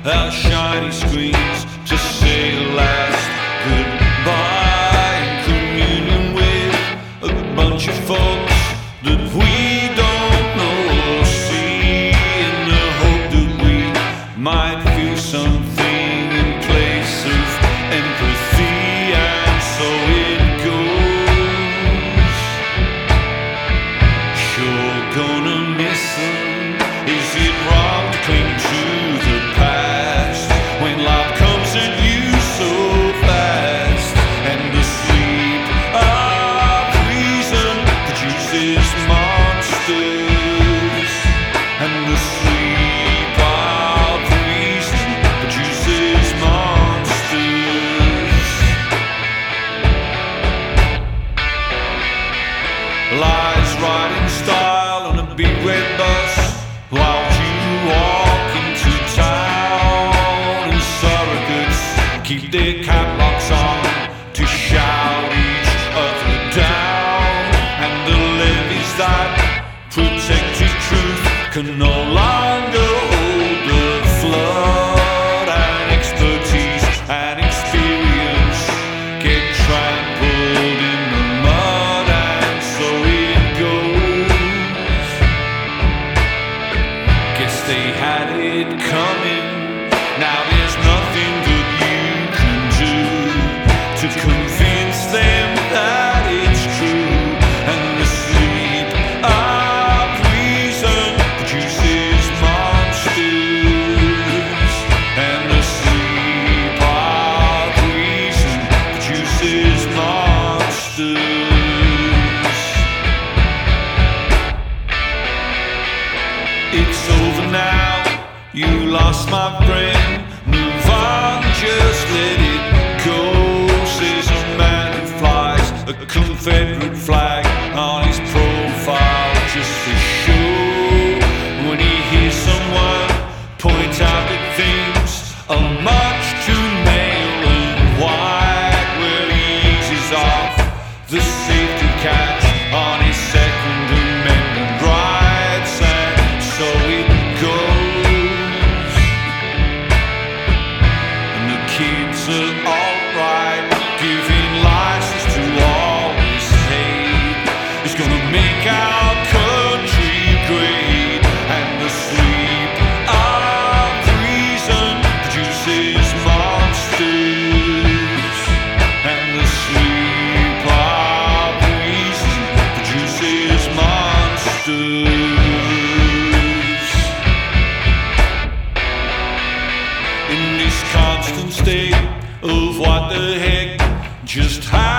our shiny screens to say a last goodbye in communion with a bunch of folks that we don't know or see, in the hope that we might feel something in place of empathy. And so it goes. Sure gonna miss them. Is it wrong to cling to the past when life comes at you so fast? And the sleep of reason produces monsters. And the sleep of reason produces monsters. Lies riding style on a big red bus while you walk into town, and surrogates keep their caplocks on to shout each other down. And the levees that protected truth can no longer hold the flood, and expertise and experience get trampled in the mud. And so it goes. Guess they had it coming. Now there's nothing that you can do to convince them that it's true. And the sleep of reason produces monsters. And the sleep of reason produces monsters. It's over now, you lost my friend. Move on, just let it go, says a man who flies a Confederate flag on his profile just to show. When he hears someone point out that things are much too male and white, well, he eases off the safety catch on his Second Amendment rights. And so it goes. And the kids are alright, giving license to all this hate. It's gonna make our country great. And the sleep of reason produces monsters. And the sleep of reason produces monsters. In this constant state of what the heck just happened,